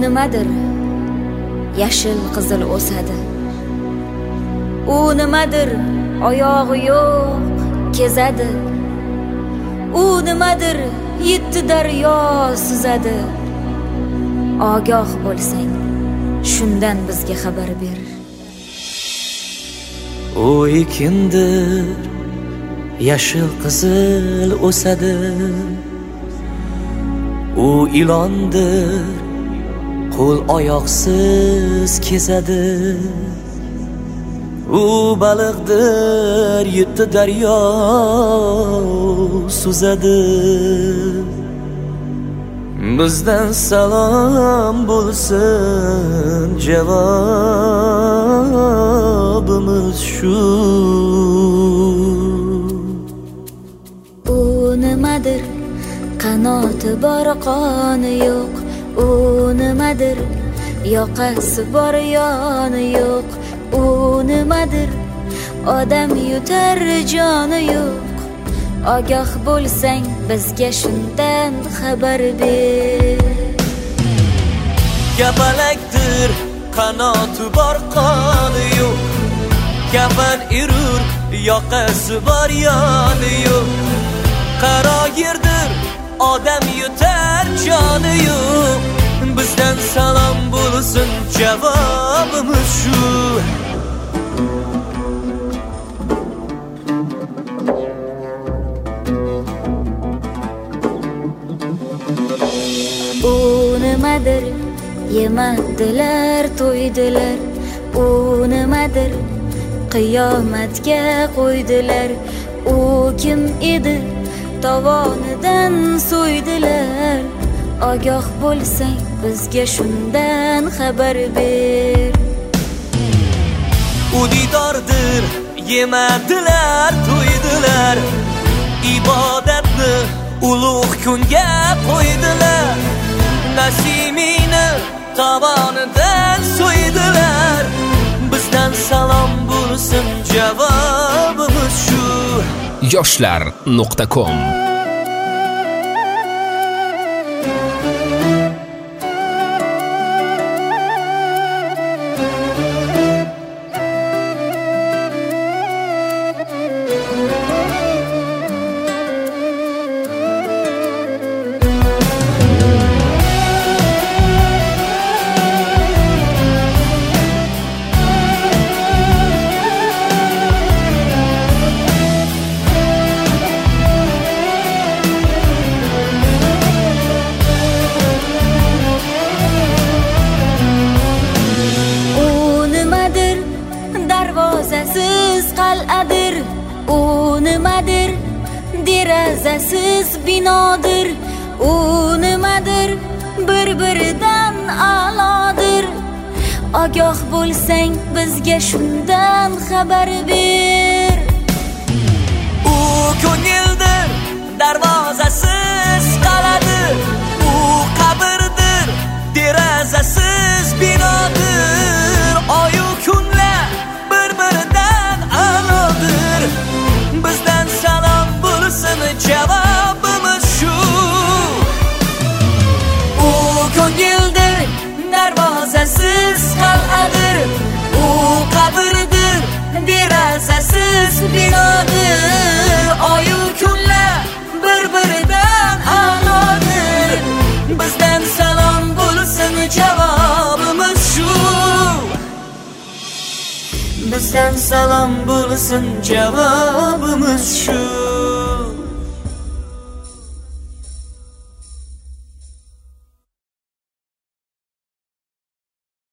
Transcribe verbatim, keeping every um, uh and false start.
nimadir yashil qizil o'sadi. U nimadir oyog'i yo'q kezadi. U nimadir yetti daryo suzadi. Ogoh bo'lsang shundan bizga xabar ber. U ekindir yashil qizil o'sadi. U ilondir qo'l oyoqsiz kezadi. U baliqdir yetti daryo suzadi. Bizdan salom bo'lsin, javobimiz shu. U nimadir qanoti bor qoni yo'q. U nimadir yoqasi bor yoni yo'q. U nimadir odam yutar joni yo'q. Ogoh bo'lsang bizga shundan xabar ber. Kapalakdir qanoti bor qoni yo'q. Kafan erur yoqasi bor yoni yo'q. Qaro yerdir odam yutar joni yo'q. Bizdan salom bo'lsin, javobimiz shu. U nimadir yemadilar to'ydilar. U nimadir qiyomatga qo'ydilar. U kim edi tovonidan so'ydilar. Ogoh bo'lsang bizga shundan xabar ber. U didordir yemadilar to'ydilar. Ibodatni ulug' kunga qo'ydilar. Nasimini tovonidan so'ydilar. Bizdan salom bo'lsin, javobimiz shu. yoshlar nuqta com qal'adir. U nimadir derazasiz binodir. U nimadir bir-biridan a'lodir. Ogoh bo'lsang bizga shundan xabar ber. U ko'ngildir darvozasiz qal'adir. U qabrdir derazasiz binodir. Oyu kunlar bir-biridan a'lodir. Bizdan salom bo'lsin, javobimiz shu. U ko'ngildir darvozasiz qal'adir. U qabrdir derazasiz binodir. Oyu kunlar bir-biridan a'lodir. Bizdan salom bo'lsin, javobimiz shu. Bizdan salom bo'lsin, javobimiz shu.